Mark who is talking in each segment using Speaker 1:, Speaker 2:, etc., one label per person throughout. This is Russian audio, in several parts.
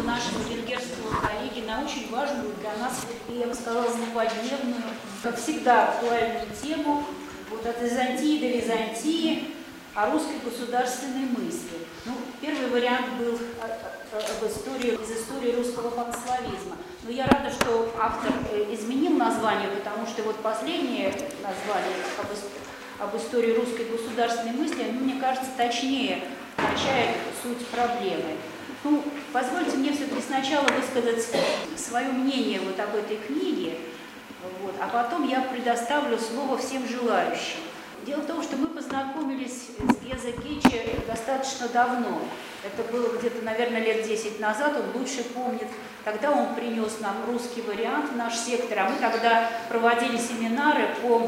Speaker 1: нашего венгерского коллеги на очень важную для нас, и я бы сказала, злободневную, как всегда, актуальную тему вот от Византии до Византии о русской государственной мысли. Ну, первый вариант был из истории русского панславизма. Но я рада, что автор изменил название, потому что вот последнее название об истории русской государственной мысли, мне кажется, точнее отражает суть проблемы. Ну, позвольте мне все-таки сначала высказать свое мнение вот об этой книге, вот, а потом я предоставлю слово всем желающим. Дело в том, что мы познакомились с Геза Гече достаточно давно. Это было где-то, наверное, лет 10 назад, он лучше помнит. Тогда он принес нам русский вариант в наш сектор, а мы тогда проводили семинары по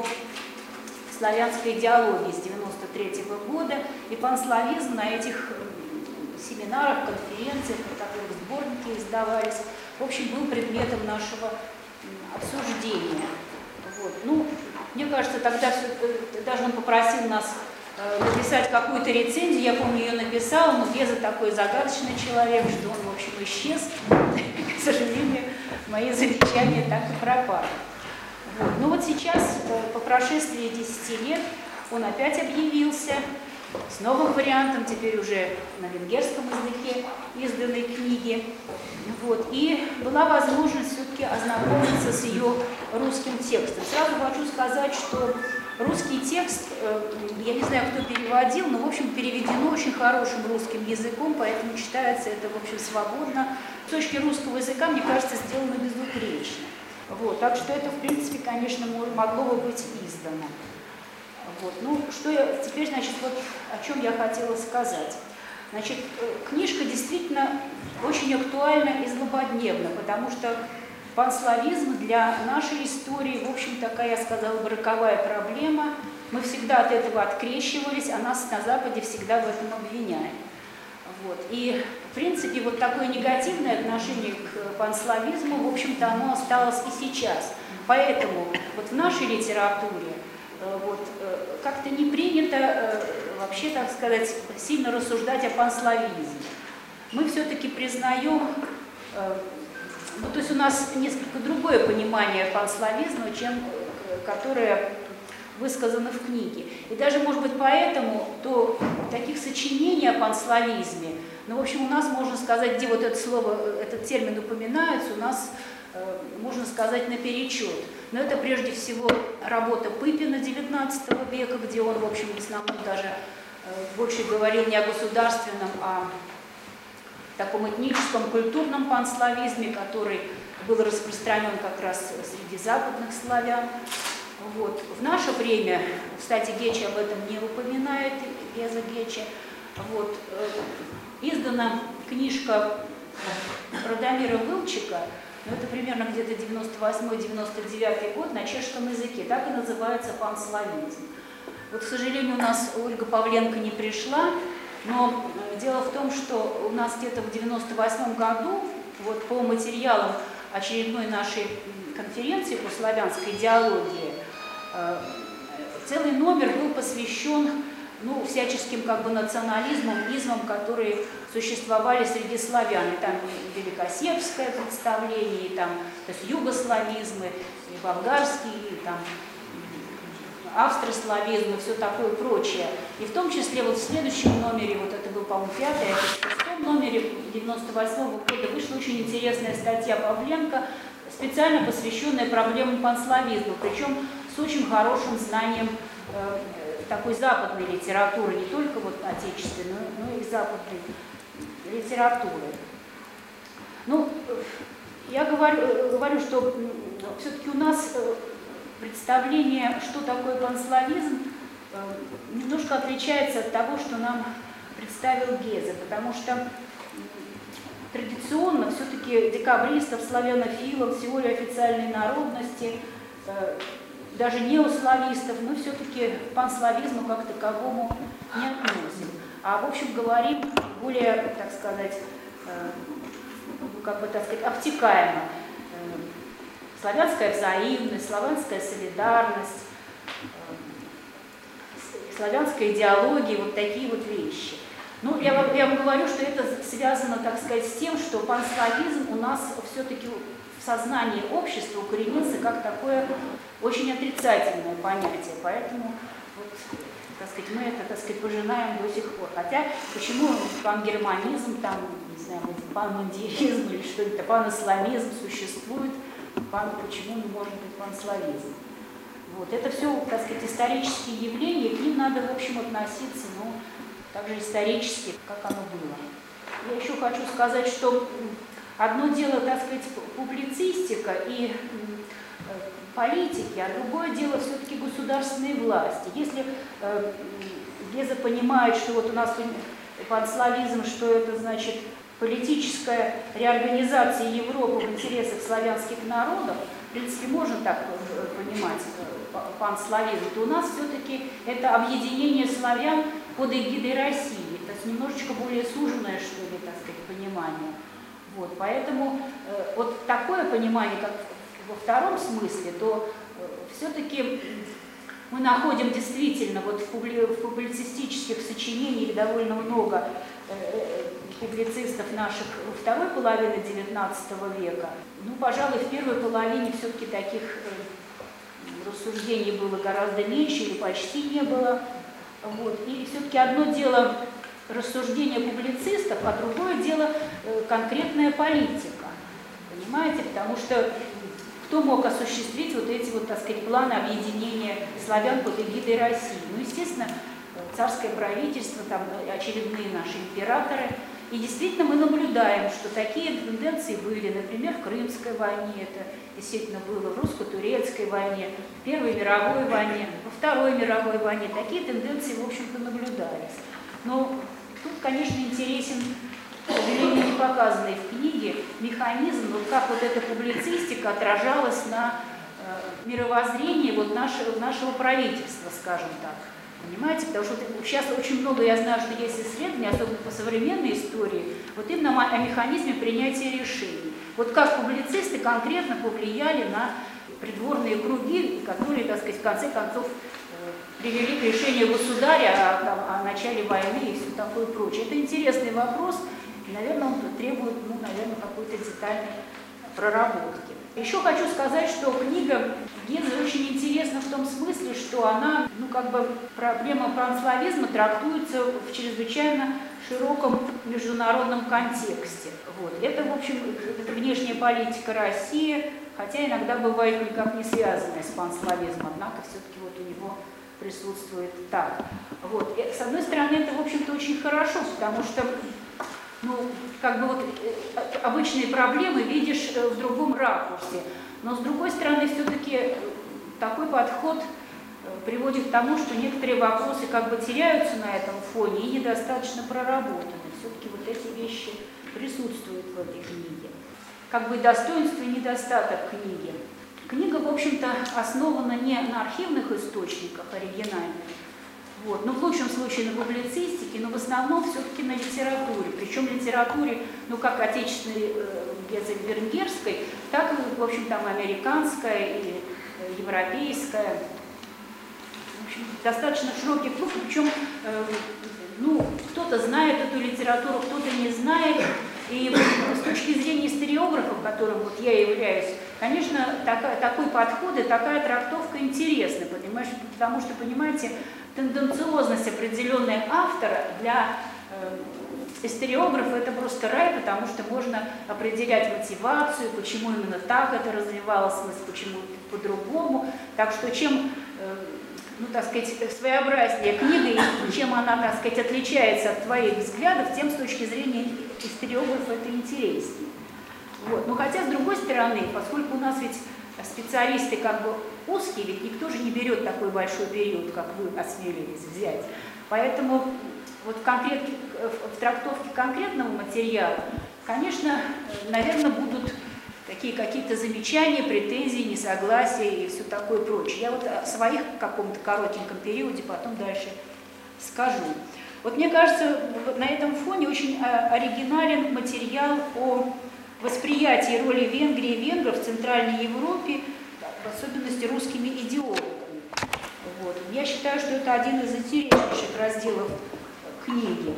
Speaker 1: славянской идеологии с 1993 года, и панславизм на этих семинарах, конференциях, на которых сборники издавались, в общем, был предметом нашего обсуждения. Вот. Ну, мне кажется, тогда даже он попросил нас написать какую-то рецензию, я помню, ее написала, но Геза такой загадочный человек, что он, в общем, исчез. К сожалению, мои замечания так и пропали. Вот. Ну вот сейчас, по прошествии 10 лет, он опять объявился с новым вариантом, теперь уже на венгерском языке изданной книги. Вот. И была возможность все-таки ознакомиться с ее русским текстом. Сразу хочу сказать, что русский текст, я не знаю, кто переводил, но, в общем, переведено очень хорошим русским языком, поэтому читается это, в общем, свободно. С точки русского языка, мне кажется, сделано безупречно. Вот. Так что это, в принципе, конечно, могло бы быть издано. Вот. Ну, что я теперь, значит, вот о чем я хотела сказать. Значит, книжка действительно очень актуальна и злободневна, потому что панславизм для нашей истории, в общем, такая, я сказала бы, роковая проблема. Мы всегда от этого открещивались, а нас на Западе всегда в этом обвиняли. Вот. И, в принципе, вот такое негативное отношение к панславизму, в общем-то, оно осталось и сейчас. Поэтому вот в нашей литературе вот, как-то не принято вообще, так сказать, сильно рассуждать о панславизме. Мы все-таки признаем, ну, то есть у нас несколько другое понимание панславизма, чем которое высказано в книге. И даже, может быть, поэтому то таких сочинений о панславизме, ну, в общем, у нас, можно сказать, где вот это слово, этот термин упоминается, у нас, можно сказать, наперечет. Но это прежде всего работа Пыпина XIX века, где он, в общем, в основном даже больше говорил не о государственном, а таком этническом, культурном панславизме, который был распространен как раз среди западных славян. Вот. В наше время, кстати, Гече об этом не упоминает, Геза Гече, вот, издана книжка Радомира Вылчика, но это примерно где-то 98-99 год на чешском языке, так и называется панславизм. Вот, к сожалению, у нас Ольга Павленко не пришла, но дело в том, что у нас где-то в 98 году, вот по материалам очередной нашей конференции по славянской идеологии, целый номер был посвящен, ну, всяческим как бы национализмам, измам, которые существовали среди славян. И там и великосербское представление, и там, то есть югославизмы, и болгарские, и там австрославизм, и все такое прочее. И в том числе вот в следующем номере, вот это был, по-моему, 5-й, а в 6-м номере 98 года вышла очень интересная статья Павленко, специально посвященная проблемам панславизма, причем с очень хорошим знанием такой западной литературы, не только вот отечественной, но и западной литературы. Ну, я говорю, что все-таки у нас представление, что такое панславизм, немножко отличается от того, что нам представил Геза, потому что традиционно все-таки декабристов, славянофилов, теорию официальной народности, даже неославистов, мы все-таки к панславизму как таковому не относим. А, в общем, говорим более, так сказать, как бы, так сказать, обтекаемо. Славянская взаимность, славянская солидарность, славянская идеология, вот такие вот вещи. Ну, я вам говорю, что это связано, так сказать, с тем, что панславизм у нас все-таки в сознании общества укоренился как такое очень отрицательное понятие. Поэтому, вот, так сказать, мы это, так сказать, пожинаем до сих пор. Хотя, почему пангерманизм, там, не знаю, панмандиеризм или что-то, панисламизм существует, почему не может быть панславизм? Вот. Это все, так сказать, исторические явления, к ним надо, в общем, относиться, ну, также исторически, как оно было. Я еще хочу сказать, что одно дело, так сказать, публицистика и политики, а другое дело все-таки государственные власти. Если Геза понимает, что вот у нас панславизм, что это значит политическая реорганизация Европы в интересах славянских народов, в принципе, можно так понимать панславизм, то у нас все-таки это объединение славян под эгидой России. То есть немножечко более суженное, что ли, так сказать, понимание. Вот, поэтому вот такое понимание, как во втором смысле, то все-таки мы находим действительно вот в публицистических сочинениях довольно много публицистов наших второй половины XIX века. Ну, пожалуй, в первой половине все-таки таких рассуждений было гораздо меньше или почти не было. Вот. И все-таки одно дело рассуждения публицистов, а другое дело конкретная политика. Понимаете? Потому что кто мог осуществить вот эти вот, так сказать, планы объединения славян под эгидой России? Ну, естественно, царское правительство, там очередные наши императоры. И действительно мы наблюдаем, что такие тенденции были, например, в Крымской войне, это действительно было в русско-турецкой войне, в Первой мировой войне, во Второй мировой войне. Такие тенденции, в общем-то, наблюдались. Но тут, конечно, интересен, к сожалению, не показанный в книге механизм, вот как вот эта публицистика отражалась на мировоззрении вот нашего правительства, скажем так. Понимаете? Потому что сейчас очень много, я знаю, что есть исследования, особенно по современной истории, вот именно о механизме принятия решений. Вот как публицисты конкретно повлияли на придворные круги, которые, так сказать, в конце концов привели к решению государя о начале войны и все такое прочее. Это интересный вопрос, и, наверное, он требует, ну, наверное, какой-то детальной проработки. Еще хочу сказать, что книга Гезы очень интересна в том смысле, что она, ну, как бы, проблема панславизма трактуется в чрезвычайно широком международном контексте. Вот. Это, в общем, это внешняя политика России, хотя иногда бывает никак не связанная с панславизмом, однако все-таки вот у него присутствует так. Вот. И, с одной стороны, это, в общем-то, очень хорошо, потому что, ну, как бы вот обычные проблемы видишь в другом ракурсе. Но с другой стороны, все-таки такой подход приводит к тому, что некоторые вопросы как бы теряются на этом фоне и недостаточно проработаны. Все-таки вот эти вещи присутствуют в этой книге. Как бы достоинство и недостаток книги. Книга, в общем-то, основана не на архивных источниках оригинальных, вот, но в лучшем случае на публицистике, но в основном все-таки на литературе. Причем литературе, ну, как отечественной венгерской, так и, в общем, там американская и европейская. В общем, достаточно широкий круг, причем, ну, кто-то знает эту литературу, кто-то не знает. И с точки зрения историографов, которым вот я являюсь, конечно, такой подход и такая трактовка интересна, понимаешь? Потому что, понимаете, тенденциозность определенная автора для историографа это просто рай, потому что можно определять мотивацию, почему именно так это развивалось, почему по-другому. Так что чем, ну, так сказать, своеобразнее книга, и чем она, так сказать, отличается от твоих взглядов, тем с точки зрения историографа это интереснее. Вот. Но хотя, с другой стороны, поскольку у нас ведь специалисты как бы узкие, ведь никто же не берет такой большой период, как вы осмелились взять. Поэтому вот в трактовке конкретного материала, конечно, наверное, будут такие какие-то замечания, претензии, несогласия и все такое прочее. Я вот о своих каком-то коротеньком периоде потом дальше скажу. Вот мне кажется, на этом фоне очень оригинален материал о восприятии роли Венгрии и венгров в Центральной Европе, в особенности русскими идеологами. Вот. Я считаю, что это один из интереснейших разделов книги.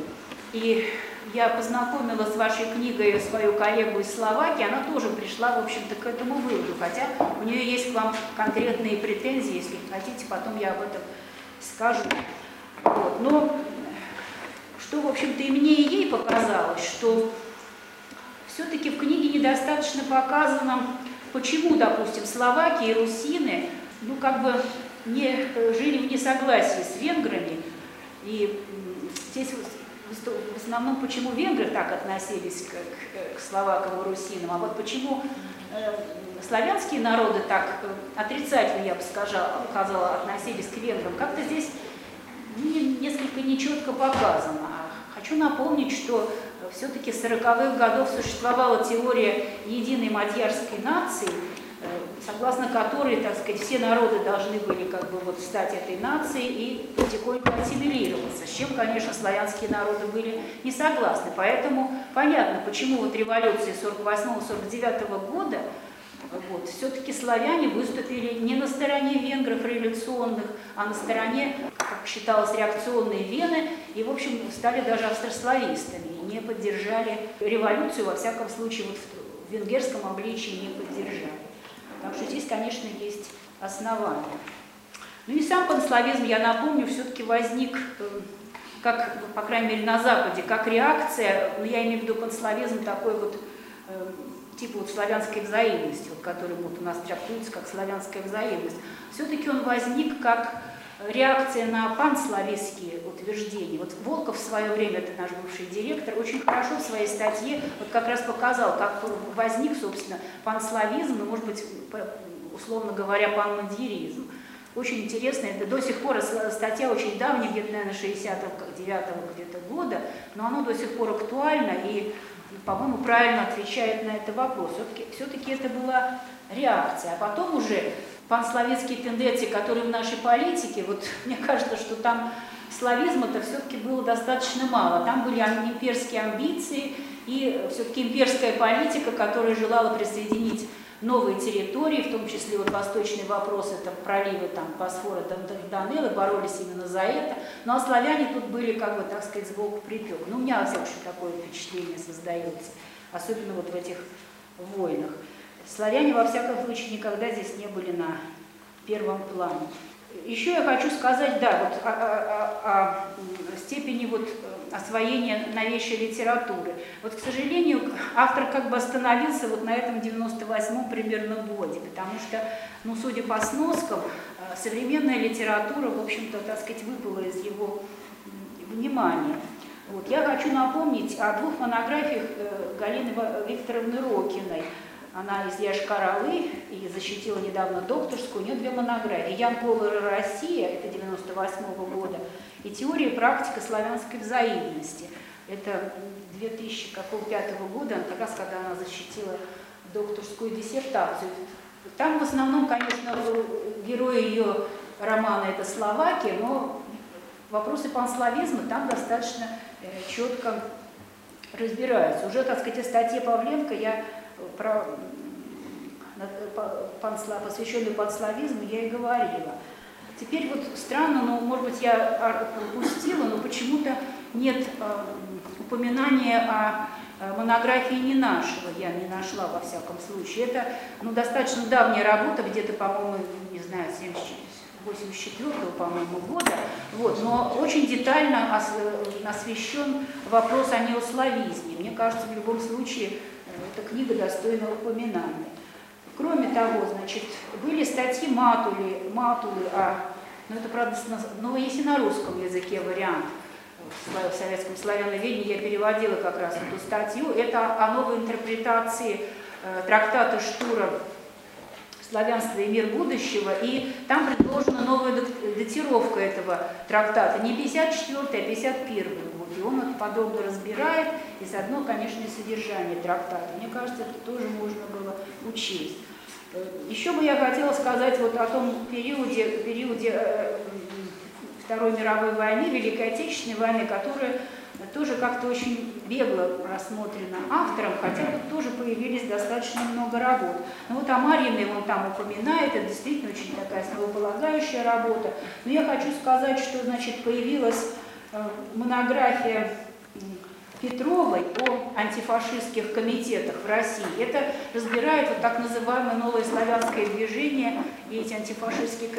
Speaker 1: И я познакомила с вашей книгой свою коллегу из Словакии, она тоже пришла, в общем-то, к этому выводу, хотя у нее есть к вам конкретные претензии, если хотите, потом я об этом скажу. Вот. Но что, в общем-то, и мне, и ей показалось, что все-таки в книге недостаточно показано, почему, допустим, словаки и русины, ну, как бы не жили в несогласии с венграми, и здесь в основном, почему венгры так относились к словакам и русинам, а вот почему славянские народы так отрицательно, я бы сказала, относились к венграм, как-то здесь несколько нечетко показано. Хочу напомнить, что все-таки с 40-х годов существовала теория единой мадьярской нации, согласно которой, так сказать, все народы должны были как бы вот стать этой нацией и потихоньку ассимилироваться, с чем, конечно, славянские народы были не согласны. Поэтому понятно, почему вот революции 48-49 года вот, все-таки славяне выступили не на стороне венгров революционных, а на стороне, как считалось, реакционной Вены, и, в общем, стали даже австрославистами, и не поддержали революцию, во всяком случае, вот в венгерском обличии не поддержали. Так что здесь, конечно, есть основания. Ну и сам панславизм, я напомню, все-таки возник, как, по крайней мере, на Западе, как реакция, ну, я имею в виду панславизм такой вот, типа вот славянской взаимности, вот, который вот у нас трактуется как славянская взаимность. Все-таки он возник как реакция на панславистские утверждения. Вот Волков в свое время, это наш бывший директор, очень хорошо в своей статье вот как раз показал, как возник, собственно, панславизм, ну, может быть, условно говоря, панмадьяризм. Очень интересно, это до сих пор статья очень давняя, где-то, наверное, 69-го где-то года, но она до сих пор актуальна и, по-моему, правильно отвечает на этот вопрос. Все-таки это была реакция, а потом уже панславянские тенденции, которые в нашей политике, вот мне кажется, что там славизма-то все-таки было достаточно мало. Там были имперские амбиции и все-таки имперская политика, которая желала присоединить новые территории, в том числе вот восточный вопрос, это проливы там, Босфора, Дарданеллы, боролись именно за это. Ну а славяне тут были, как бы, так сказать, сбоку припек. Ну, у меня, во всяком случае, такое впечатление создается, особенно вот в этих войнах. Славяне, во всяком случае, никогда здесь не были на первом плане. Еще я хочу сказать, да, вот о степени вот освоения новейшей литературы. Вот, к сожалению, автор как бы остановился вот на этом 98-м примерно годе, потому что, ну, судя по сноскам, современная литература, в общем-то, так сказать, выпала из его внимания. Вот. Я хочу напомнить о двух монографиях Галины Викторовны Рокиной. Она из Йошкар-Олы и защитила недавно докторскую. У нее две монографии. Ян Повар и Россия, это 98-го года, и теория и практика славянской взаимности. Это 2005 года, как раз когда она защитила докторскую диссертацию. Там в основном, конечно, герои ее романа это словаки, но вопросы панславизма там достаточно четко разбираются. Уже, так сказать, в статье Павленко я про посвященную панславизму я и говорила. Теперь вот странно, но, может быть, я пропустила, но почему-то нет упоминания о монографии Ненашева, я не нашла во всяком случае. Это, ну, достаточно давняя работа, где-то, по-моему, не знаю, 84-го, по-моему, года, вот, но очень детально освещен вопрос о неославизме. Мне кажется, в любом случае, эта книга достойна упоминания. Кроме того, значит, были статьи Матулы, ну это, правда, но есть и на русском языке вариант, в советском славяноведении я переводила как раз эту статью, это о новой интерпретации трактата Штура «Славянство и мир будущего», и там предложена новая датировка этого трактата, не 54-й, а 51-й год, и он это подробно разбирает, и заодно, конечно, и содержание трактата. Мне кажется, это тоже можно было учесть. Еще бы я хотела сказать вот о том периоде Второй мировой войны, Великой Отечественной войны, которая тоже как-то очень бегло рассмотрена автором, хотя тут тоже появились достаточно много работ. Ну вот о Марьиной он там упоминает, это действительно очень такая основополагающая работа. Но я хочу сказать, что, значит, появилась монография Петровой о антифашистских комитетах в России. Это разбирает вот так называемое новое славянское движение и эти антифашистские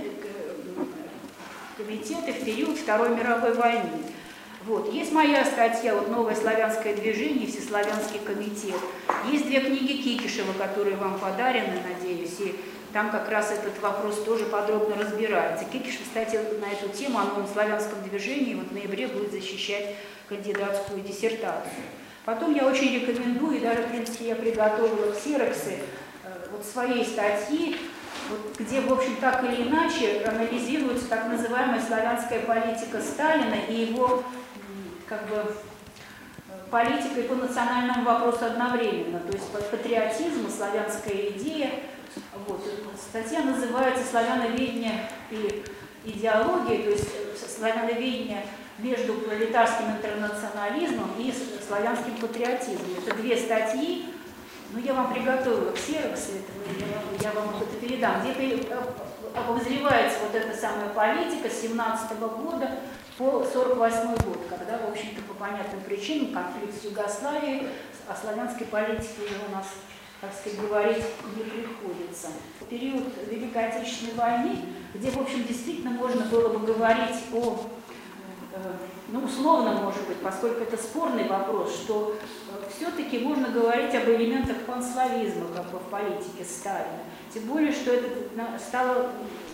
Speaker 1: комитеты в период Второй мировой войны. Вот. Есть моя статья вот «Новое славянское движение» и «Всеславянский комитет». Есть две книги Кикишева, которые вам подарены, надеюсь, и там как раз этот вопрос тоже подробно разбирается. Кикишев, кстати, на эту тему о новом славянском движении вот в ноябре будет защищать кандидатскую диссертацию. Потом я очень рекомендую, и даже, в принципе, я приготовила ксероксы вот своей статьи, вот, где, в общем, так или иначе анализируется так называемая славянская политика Сталина и его как бы политикой по национальному вопросу одновременно, то есть патриотизм, славянская идея. Вот. Статья называется «Славяноведение и идеология», то есть славяноведение между пролетарским интернационализмом и славянским патриотизмом. Это две статьи, но я вам приготовила ксероксы, я вам это передам, где обозревается вот эта самая политика с 1917 года по 1948 год, когда, в общем-то, по понятным причинам конфликт с Югославией, о славянской политике уже у нас, так сказать, говорить не приходится. В период Великой Отечественной войны, где, в общем, действительно можно было бы говорить о, ну, условно, может быть, поскольку это спорный вопрос, что все-таки можно говорить об элементах панславизма как бы в политике Сталина. Тем более, что это стало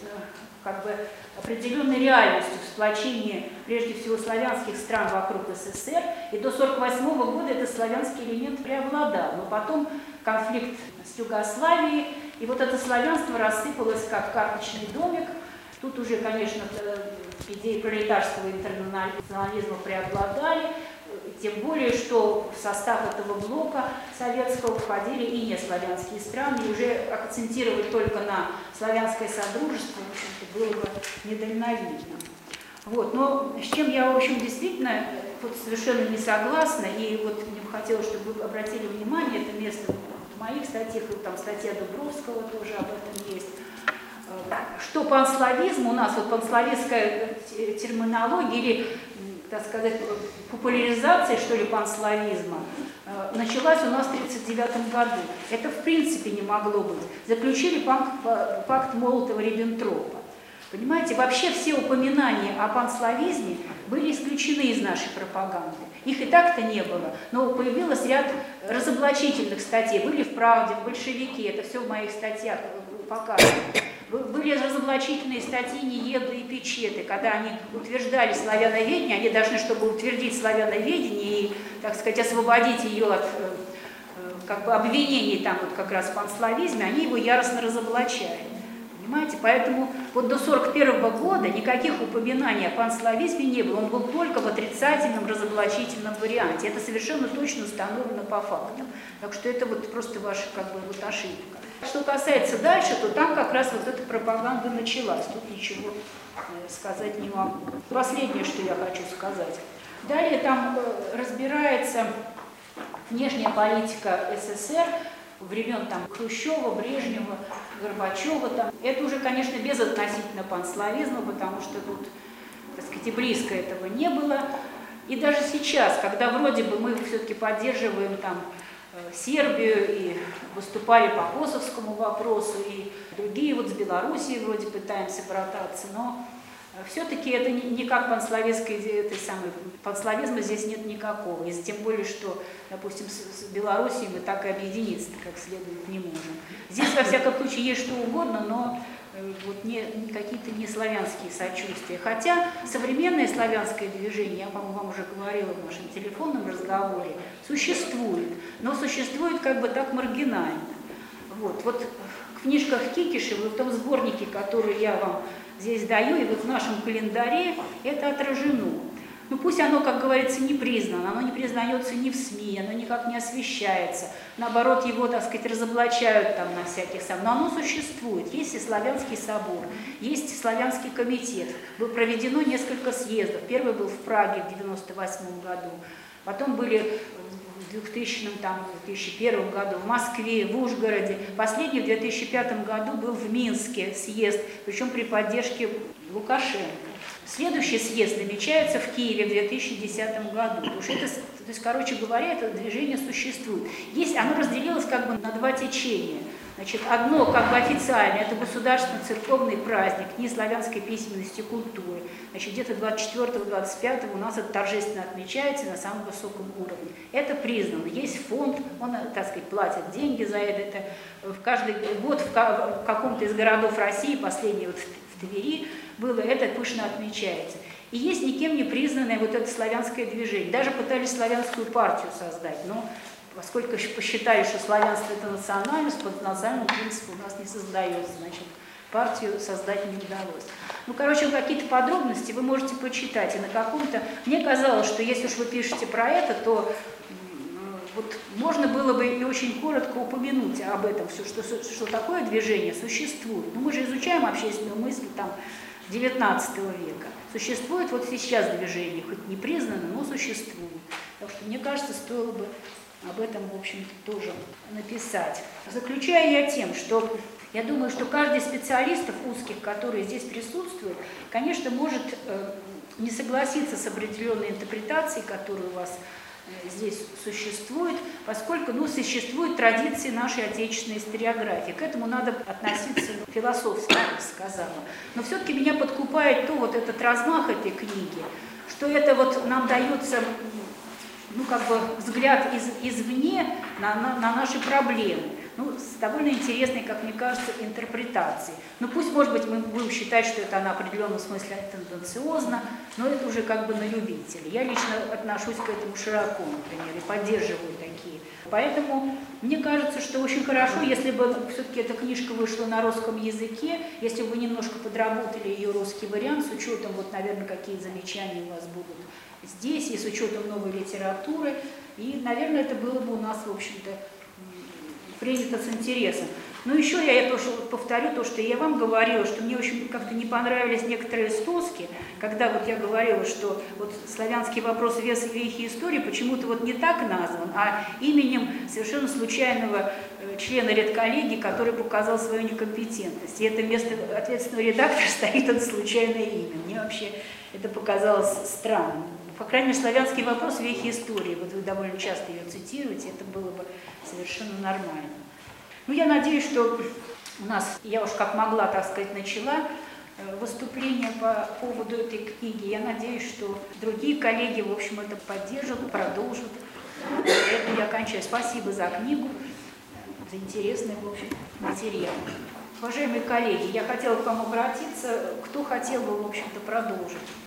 Speaker 1: как бы определенной реальностью в сплочении, прежде всего, славянских стран вокруг СССР, и до 1948 года этот славянский элемент преобладал. Но потом конфликт с Югославией, и вот это славянство рассыпалось как карточный домик. Тут уже, конечно, идеи пролетарского интернационализма преобладали, тем более, что в состав этого блока советского входили и неславянские страны, и уже акцентировать только на славянское содружество, в общем-то, было бы недальновидно. Вот. Но с чем я, в общем, действительно вот совершенно не согласна, и вот мне бы хотелось, чтобы вы обратили внимание, это место в моих статьях, и там статья Дубровского тоже об этом есть, что панславизм у нас, вот панславистская терминология или, так сказать, популяризация, что ли, панславизма, началась у нас в 1939 году. Это в принципе не могло быть. Заключили пакт Молотова-Риббентропа. Понимаете, вообще все упоминания о панславизме были исключены из нашей пропаганды. Их и так-то не было, но появился ряд разоблачительных статей. Были в «Правде», в «Большевике», это все в моих статьях показано. Были разоблачительные статьи Ниеды и Печеты, когда они утверждали славяноведение, они должны, чтобы утвердить славяноведение и, так сказать, освободить ее от как бы обвинений там вот как раз в панславизме, они его яростно разоблачали. Понимаете? Поэтому вот до 1941 года никаких упоминаний о панславизме не было, он был только в отрицательном, разоблачительном варианте. Это совершенно точно установлено по фактам. Так что это вот просто ваша как бы вот ошибка. Что касается дальше, то там как раз вот эта пропаганда началась. Тут ничего сказать не могу. Последнее, что я хочу сказать. Далее там разбирается внешняя политика СССР времен там Хрущева, Брежнева, Горбачева. Там. Это уже, конечно, безотносительно панславизма, потому что тут, так сказать, и близко этого не было. И даже сейчас, когда вроде бы мы все-таки поддерживаем там Сербию и выступали по косовскому вопросу, и другие вот с Белоруссией вроде пытаемся брататься, но все-таки это не как панславистской этой самой, панславизма здесь нет никакого, и тем более, что, допустим, с Белоруссией мы так и объединиться как следует не можем. Здесь, во всяком случае, есть что угодно, но вот какие-то не славянские сочувствия. Хотя современное славянское движение, я, по-моему, вам уже говорила в нашем телефонном разговоре, существует, но существует как бы так маргинально. Вот в книжках Кикишева, в том сборнике, который я вам здесь даю, и вот в нашем календаре это отражено. Ну пусть оно, как говорится, не признано, оно не признается ни в СМИ, оно никак не освещается. Наоборот, его, так сказать, разоблачают там на всяких самых. Но оно существует. Есть и Славянский собор, есть Славянский комитет. Было проведено несколько съездов. Первый был в Праге в 1998 году. Потом были в 2001 году в Москве, в Ужгороде. Последний в 2005 году был в Минске съезд, причем при поддержке Лукашенко. Следующий съезд намечается в Киеве в 2010 году. Потому что это То есть, короче говоря, это движение существует. Оно разделилось как бы на два течения. Значит, одно как бы официальное, это государственно-церковный праздник Дни славянской письменности и культуры. Значит, где-то 24-25 у нас это торжественно отмечается на самом высоком уровне. Это признано. Есть фонд, он, так сказать, платит деньги за это. В каждый год в каком-то из городов России, последний вот в Твери, было, это пышно отмечается. И есть никем не признанное вот это славянское движение. Даже пытались славянскую партию создать, но поскольку посчитали, что славянство – это национальность, по национальному принципу у нас не создается, значит, партию создать не удалось. Ну, короче, какие-то подробности вы можете почитать. И на каком-то… Мне казалось, что если уж вы пишете про это, то вот можно было бы и очень коротко упомянуть об этом, все, что такое движение существует. Но мы же изучаем общественную мысль там XIX века. Существует вот сейчас движение, хоть не признано, но существует. Так что, мне кажется, стоило бы об этом, в общем-то, тоже написать. Заключаю я тем, что я думаю, что каждый из специалистов узких, которые здесь присутствуют, конечно, может не согласиться с определенной интерпретацией, которая у вас здесь существует, поскольку существуют традиции нашей отечественной историографии. К этому надо относиться философски, я бы сказала. Но все-таки меня подкупает вот этот размах этой книги, что это вот нам дается как бы взгляд извне на наши проблемы. С довольно интересной, как мне кажется, интерпретацией. Пусть, может быть, мы будем считать, что это она в определенном смысле тенденциозно, но это уже как бы на любителя. Я лично отношусь к этому широко, например, и поддерживаю такие. Поэтому мне кажется, что очень хорошо, если бы все-таки эта книжка вышла на русском языке, если бы вы немножко подработали ее русский вариант, с учетом, наверное, какие замечания у вас будут здесь, и с учетом новой литературы. И, наверное, это было бы у нас, в общем-то, принято с интересом. Но еще я повторю то, что я вам говорила, что мне очень как-то не понравились некоторые стоски, когда я говорила, что славянский вопрос вес вехи истории почему-то не так назван, а именем совершенно случайного члена редколлегии, который показал свою некомпетентность. И это вместо ответственного редактора стоит это случайное имя. Мне вообще это показалось странным. По крайней мере, славянский вопрос вехи истории. Вы довольно часто ее цитируете, это было бы совершенно нормально. Я надеюсь, что у нас, я уж как могла, так сказать, начала выступление по поводу этой книги. Я надеюсь, что другие коллеги, в общем, это поддержат, продолжат. Это я кончаю. Спасибо за книгу, за интересный, в общем, материал. Уважаемые коллеги, я хотела к вам обратиться, кто хотел бы, в общем-то, продолжить.